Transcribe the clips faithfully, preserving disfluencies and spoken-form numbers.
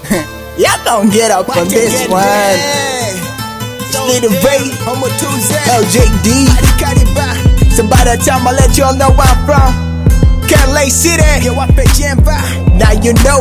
Y'all gon' get up on this one. Little Ray, L J D. So by the time I let y'all know where I'm from, Can't City. Now you know.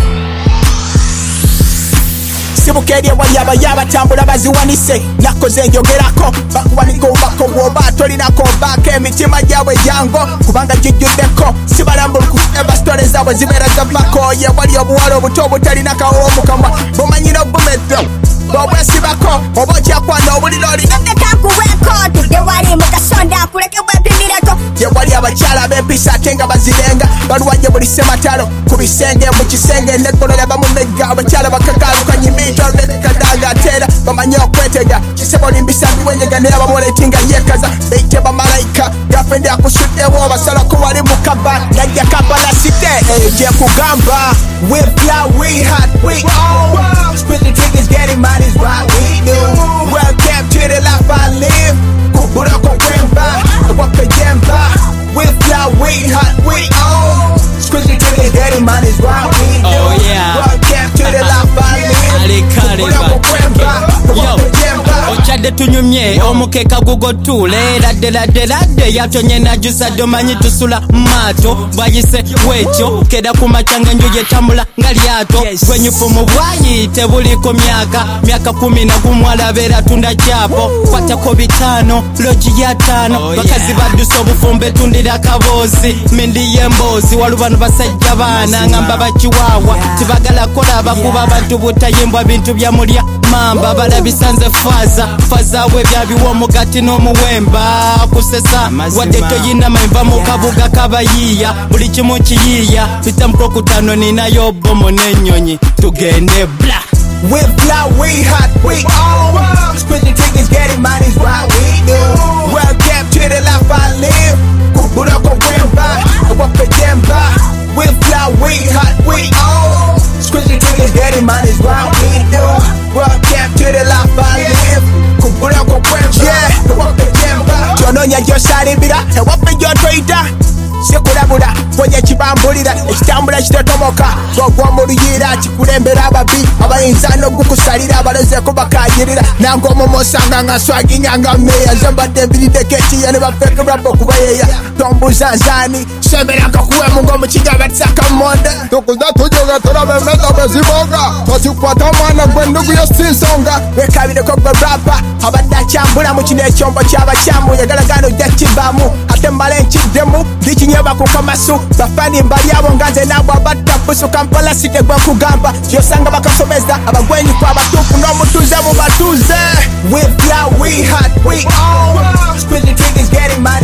Sibukeria wayaba yaba tambula baziwanise nakoze njogerako bakubaniko bako woba tolinako bake emitima jawe jango kubanga jijudeko sibalambuluku eba stories zawe zibera zavako ye wali obuwalo obuto butalina kawo mukamwa bomanyira bumeto bobwesibako oboja kwano obuliloli nakaku record de wali mukasonda kuleke bwepimireto ye wali abakyala bempisa tenga bazirenga baluwaje buli sematalo kubisenge mu kisenge nekolera bamumega abakyala bakakaluka nyimito nekadaga tera bamanya okwetega kisebo limbisa biwenyega ne abamoletinga yekaza beite bamalayika yafende akushudewo basala ko wali mukaba najja kabala site eje kugamba we fly we hot we on split the tickets getting money is what we do welcome to the life I live kubura ko kwemba wape jemba we fly we hot we on split the tickets getting money is what we do oh yeah welcome to the life I live ochadde tunyumye omukeka gugotule ladde ladde ladde yatonye najusa domanyi tusula maato bwayise wekyo keda kumachanga enju yetambula nga lyato gwenyufu mu bwayi tebuliko myaka myaka kumi na gumwala beera tunda kyapo kwatako bitano loji ya tano bakazi badusa obufumbe tundira kaboozi mindi y'emboozi walubano basajja baana ngamba bakiwawa tibagala kola bakuba abantu butayimbwa bintu bya mulya mamba balabisanze faza faza we byabiwo omugati n'omuwemba kusesa wadde toyina mayimba mu kabuga kabayiiya buli kimu kiyiiya pita mukokutano ninayo bomo n'ennyonyi tugende bla we fly we hot we on split the tickets getting money is what we do welcome to the life I live kubura ko kwemba wape jemba we fly we hot we on split the tickets getting money is what we do welcome to the life I live kubura ko kwemba wape jemba tononya gyosalimbira ewape gyotwita sekulabula kwenye kibambulira ekitambula kitotomoka gwogwa mu luyira kikulembera ababi abayinza n'okukusalira abalozeko bakayirira nange omumu osanga nga swaginyanga meya zembadde mbirideko ekiya ne bafekerwabo okubayeya tombuza nzani semeranga kuwemu ng'omukigaba tisaka monde tukuza tujoga tulabe emeza bweziboga tosikwata omwana gw'endugu yosinsonga wekabireko gwe rapa abadde akyambula mu kino ekyombo ky'abakyamu yagalagano ojja kibamu ate mmala enkiddemu ndikinyeba ku kamasu bafani mbali abo nga nze naabwe abatta busu kampala site gwe nkugamba kyosanga bakasomeza abagwenyufu abatuufu n'omutuuze mu batuuze we fly we hot we on split the tickets getting money